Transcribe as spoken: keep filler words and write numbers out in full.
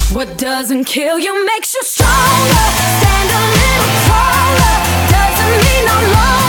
What doesn't kill you makes you stronger. Stand a little taller. Doesn't mean I'm low.